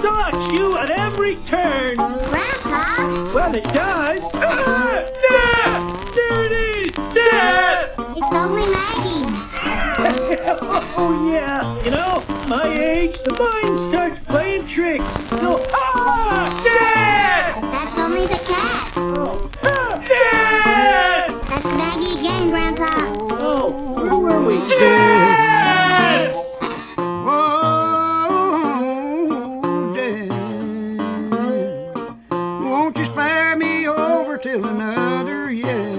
stalks you at every turn. Grandpa? Well, it does. Ah! Dad! There it is! Dad! It's only Maggie. Oh, yeah. You know, my age, the mind starts playing tricks. So, Dad! That's only the cat. Oh, Dad! That's Maggie again, Grandpa. Oh, where were we? Dad! Oh, Dad, won't you spare me over till another year?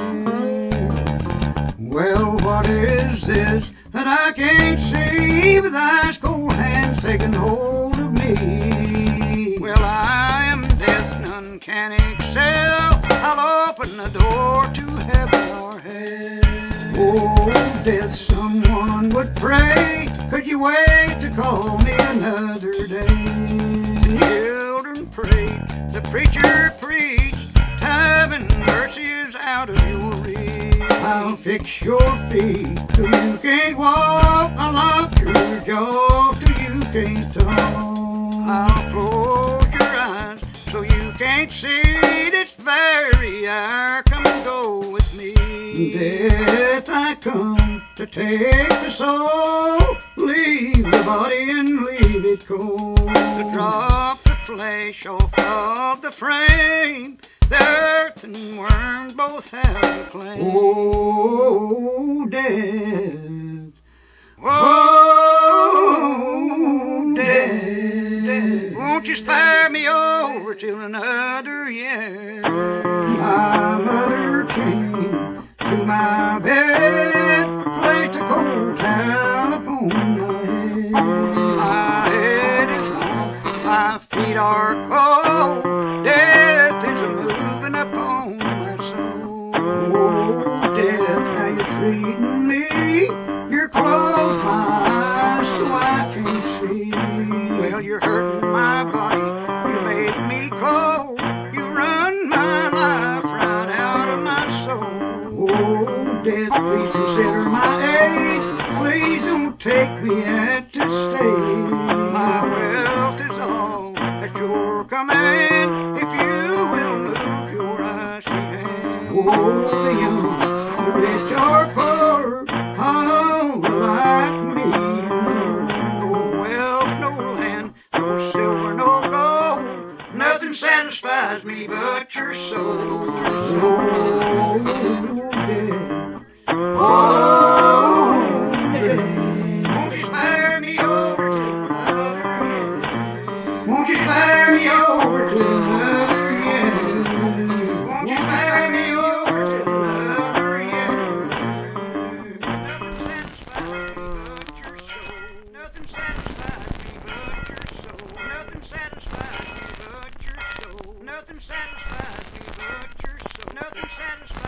Well, what is this that I can't see with ice cold hands taking hold of me? Well, I am death, none can excel. I'll open the door to heaven or hell. Oh, death, someone would pray. Could you wait to call me another day? The children prayed, the preacher preached. Time and mercy is out of your reach. I'll fix your feet so you can't walk. I'll lock your jaw so you can't talk. I'll close your eyes so you can't see this very hour. Come and go with me. Death, I come to take the soul, leave the body and leave it cold. To drop the flesh off of the frame, the earth and worms both have a claim. Oh, death. Oh, death. Won't you spare me over till another year? My mother came to my bed, placed a cold California. My head is hot, my feet are cold. Death is moving upon my soul. Oh, death, how you treating me? You're closed my eyes so I can't see. Well, you're hurting my body, you make me cold. You run my life right out of my soul. Oh, death, please consider my age. Please don't take me at this stage. My wealth is all at your command. If you will move your icy hand. Oh, the young, the rich or poor, all like me. No wealth, no land, no silver, no gold. Nothing satisfies me but your soul. Oh, death. Oh, death. Won't you spare me over till another year? Won't you spare me over till another year? Won't you spare me over till another year? Nothing satisfies me but your soul. Nothing satisfies me but your soul. Nothing satisfies me but your soul. Nothing satisfies me but your soul. Nothing satisfies